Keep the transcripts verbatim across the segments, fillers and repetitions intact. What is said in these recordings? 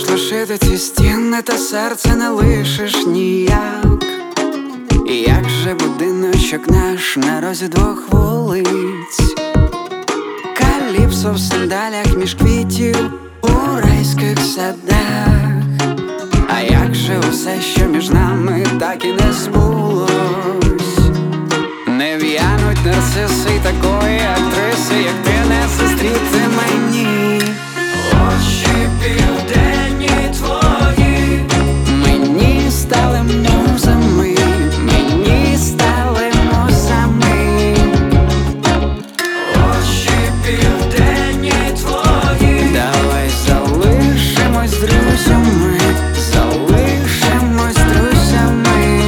розпушити ці стіни, та серце не лишиш ніяк. І як же будиночок наш на розі двох вулиць, каліпсо в сандалях між квітів у райських садах. А як же усе, що між нами так і не збулось? Не в'януть нарциси й такої актриси, як ти, не зустріти мені. Очі південні твої мені стали музами, мені стали музами. Очі південні твої, давай залишимось друзями, залишимось друзями.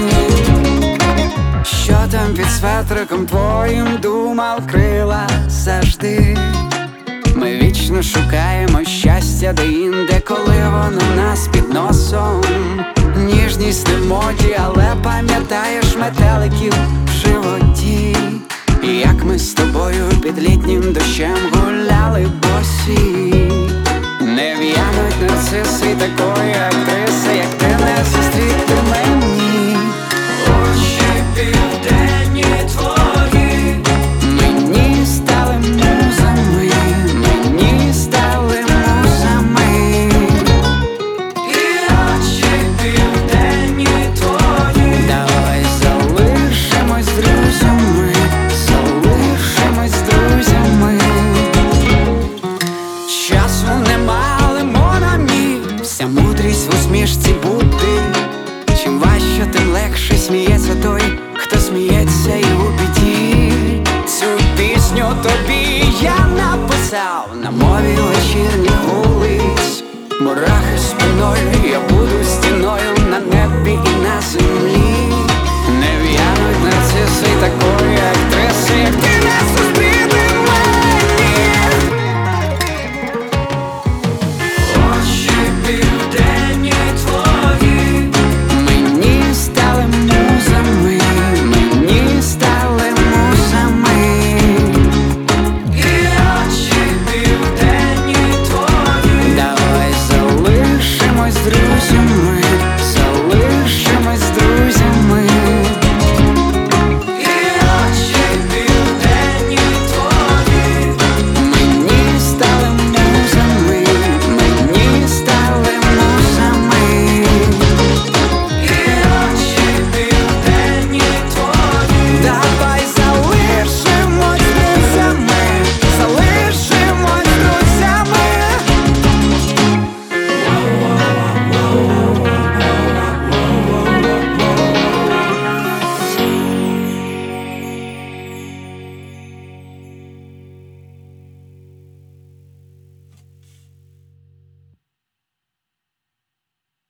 Що там під светриком твоїм думав крила завжди? Ми вічно шукаємо щастя де-інде, коли воно в нас під носом. Ніжність не в моді, але пам'ятаєш метеликів в животі. І як ми з тобою під літнім дощем гуляли босі. Не в'януть нарциси й такої актриси, як ти, не зустріти мені. Очі південні твої мені стали музами, мені стали музами. І очі південні твої, давай залишимось друзями, залишимось друзями. Часу нема, але мон-амі, вся мудрість в усмішці бути. Чим важче, тим легше сміється той, хто сміється і у біді. Цю пісню тобі я написав на мові вечірніх вулиць. Мурахи спиною, я буду стіною на небі і на землі. Не в'януть нарциси й такої